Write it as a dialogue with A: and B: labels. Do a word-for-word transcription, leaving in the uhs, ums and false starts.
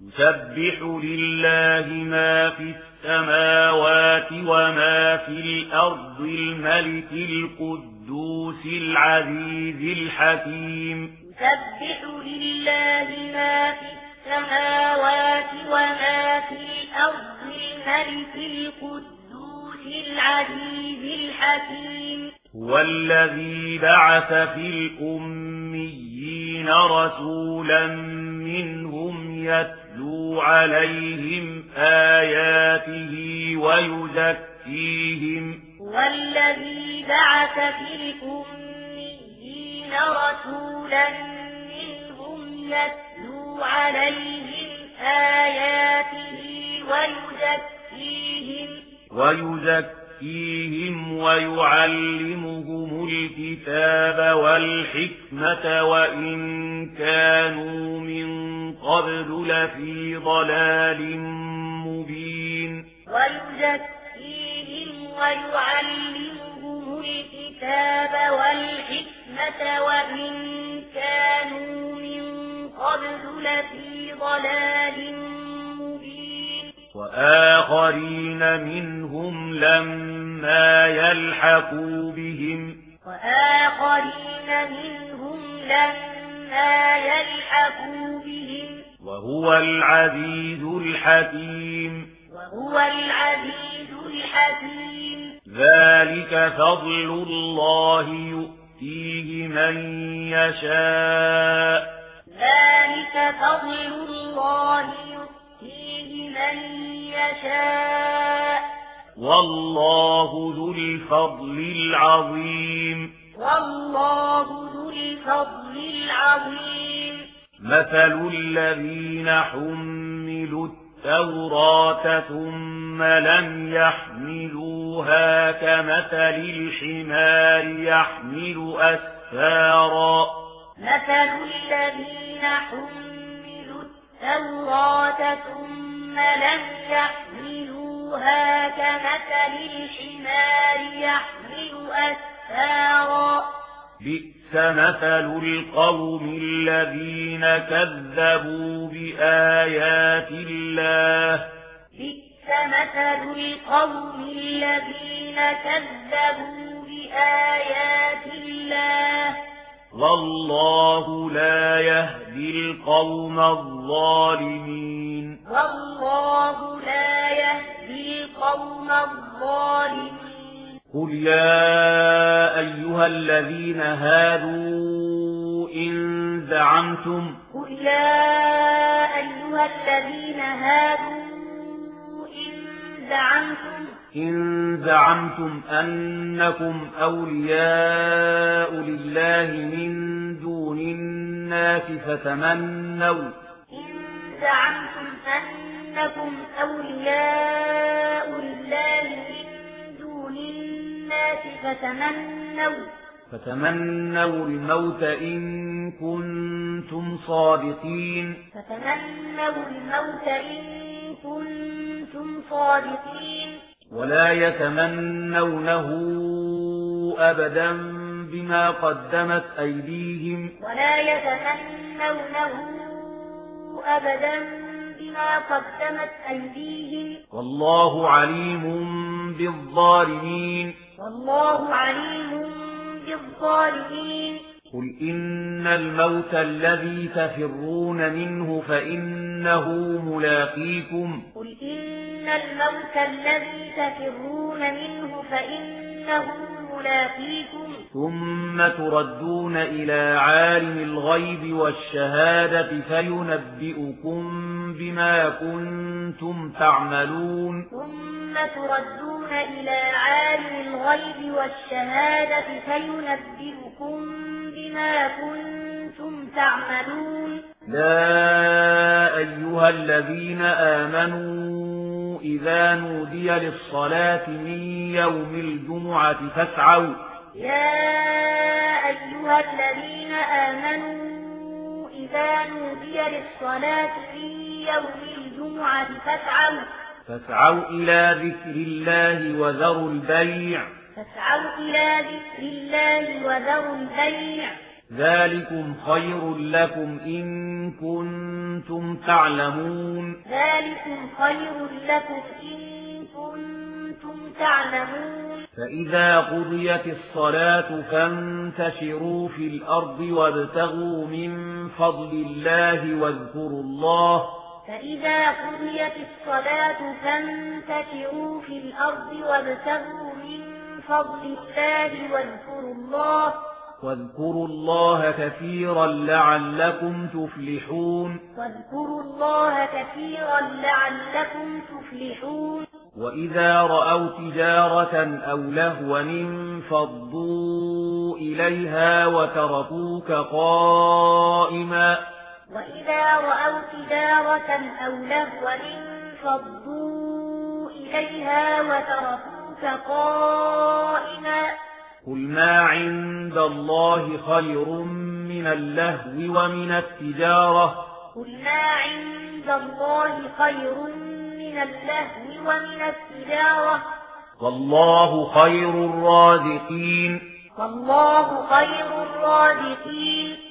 A: يسبح لله ما في السماوات وما في الأرض الملك القدوس العزيز الحكيم
B: يسبح لله ما في السماوات وما في الأرض الملك القدوس العزيز الحكيم
A: هو الذي بعث في الأميين رسولا منهم يتلو عليهم آياته ويزكيهم
B: هو الذي بعث في الأميين رسولا منهم يتلو عليهم آياته ويزكيهم
A: ويزكيهم ويعلمهم الكتاب والحكمة وإن كانوا من قبل لفي ضلال مبين
B: ويزكيهم ويعلمهم الكتاب والحكمة وإن كانوا من قبل لفي ضلال مبين
A: وآخرين منهم لما يلحقوا بهم
B: وآخرين منهم لما يلحقوا بهم
A: وهو العزيز الحكيم
B: وهو العزيز الحكيم
A: ذلك فضل الله يؤتيه من يشاء
B: ذلك فضل الله يؤتيه من يشاء
A: والله ذو الفضل العظيم
B: والله ذو الفضل العظيم
A: مثل الذين حملوا التوراة ثم لم يحملوها كمثل الحمار يحمل أسفارا
B: مثل الذين حملوا التوراة ثم لم يحملوها كمثل الحمار يحمل أسفارا
A: بئس مثل القوم الذين كذبوا بآيات الله
B: بئس مثل القوم الذين كذبوا بآيات الله
A: والله لا يهدي القوم الظالمين
B: والله لا يهدي القوم الظالمين
A: قل يا أيها الذين هادوا إن زعمتم
B: قل يا أيها الذين هادوا إن زعمتم
A: إن زعمتم أنكم أولياء لله من دون الناس فتمنوا
B: إن زعمتم أنكم أولياء لله من دون الناس فتمنوا
A: فتمنوا الموت إن كنتم صادقين
B: فتمنوا الموت إن كنتم صادقين
A: ولا يتمنونه أبدا بما قدمت أيديهم
B: ولا يتمنونه أبدا بما قدمت أيديهم
A: والله عليم بالظالمين
B: والله عليم بالظالمين
A: قل إن الموت الذي تفرون منه فإنه ملاقيكم
B: قل إن الموت الذي تفرون منه فإنه ملاقيكم
A: ثم تردون إلى عالم الغيب والشهادة فينبئكم بما كنتم تعملون
B: ثم تردون إلى عالم الغيب والشهادة فينبئكم بما كنتم تعملون
A: يا أيها الذين آمنوا إذا نودي للصلاة من يوم الجمعة فاسعوا
B: يا أيها الذين آمنوا إذا نودي للصلاة من يوم الجمعة فاسعوا
A: فاسعوا إلى ذكر الله وذروا البيع
B: فاسعوا إلى ذكر الله وذروا البيع
A: ذلكم خير لكم إن كنتم كنتم تعلمون
B: ذلكم خير لكم إن كنتم تعلمون
A: فإذا قضيت الصلاة فانتشروا في الأرض وابتغوا من فضل الله واذكروا الله
B: فإذا قضيت الصلاة فانتشروا في الأرض وابتغوا من فضل الله واذكروا الله
A: واذكروا الله كثيرا لعلكم تفلحون
B: واذكروا الله كثيرا لعلكم تفلحون
A: وإذا رأوا تجارة أو لهوا انفضوا إليها وتركوك قائما
B: وإذا رأوا تجارة أو لهوا انفضوا إليها وتركوك قائما
A: قل ما عند الله خير من اللهو ومن التجارة
B: قل ما عند الله خير من اللهو ومن التجارة
A: والله خير الرازقين
B: والله خير الرازقين